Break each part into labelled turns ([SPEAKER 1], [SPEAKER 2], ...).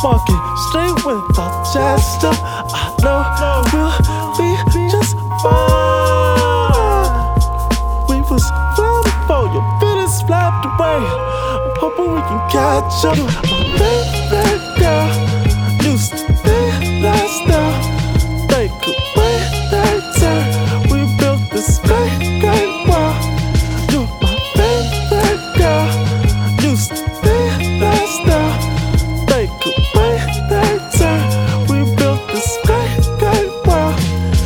[SPEAKER 1] walking straight without chest up. I know we'll be just fine. We was flying before your feelings flapped away. I'm hoping we can catch up. My baby girl used to be last now. They could wait their turn. We built this great, great world. You're my favorite girl. Used to be last now. They could wait their turn. We built this great, great world.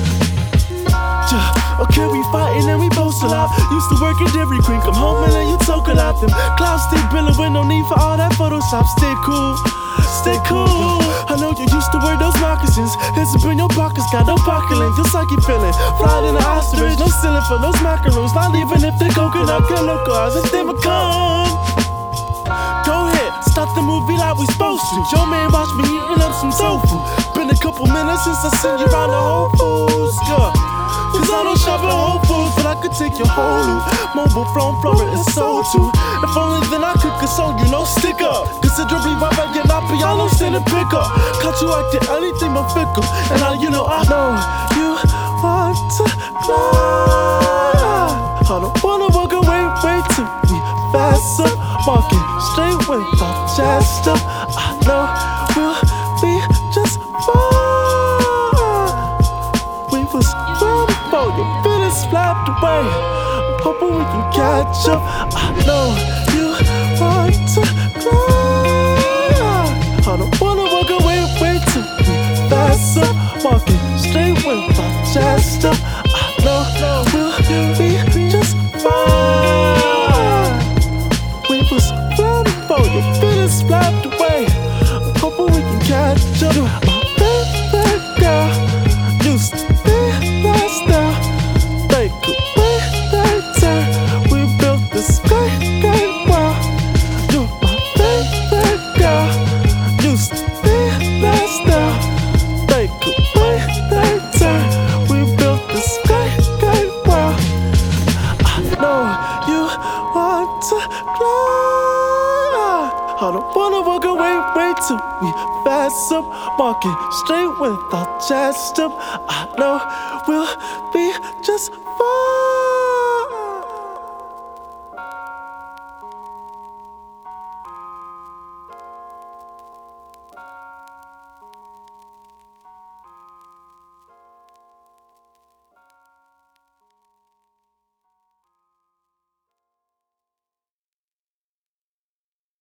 [SPEAKER 1] Okay, we fighting and we boast a lot. Used to work at Dairy Queen, come home and then you talk a lot. Them clouds stay billowing, no need for all that Photoshop. Stay cool, stay cool. I know you used to wear those moccasins. Hands up in your pockets, got no pocket length. Just like you feeling, flying in the ostrich. No ceiling for those macaroons. Not even if they coconut can look ours. It's them a con. Go ahead, start the movie like we supposed to. Your man watch me eating up some tofu. Been a couple minutes since I seen you round the Whole Foods, yeah. Cause I don't shop at Whole Foods, but I could take your whole loot. Mobile flown Florida is sold too. If only then I could console you, no stick up. Considerably right back in my piano, send a pickup. Caught you acting anything but fickle. And now you know I know you want to cry. I don't wanna walk away, wait till we fast up. Walking straight without chest up. I know we'll be just fine. We was flying before your feelings flapped away. I'm hoping we can catch up. I know you want to cry. I don't wanna walk away, wait till we fast up. Walking straight without chest up. I know we'll be just fine. We was flying before your feelings flapped away. I'm hoping we can catch up. My favorite girl used to be last now. They could wait their turn. We built this great, great world. You're my favorite girl. Used to be last now. They could wait their turn. We built this great, great world. I know you want to cry. I don't wanna walk away, wait till we fast up. Walking straight without chest up. I know we'll be just fine.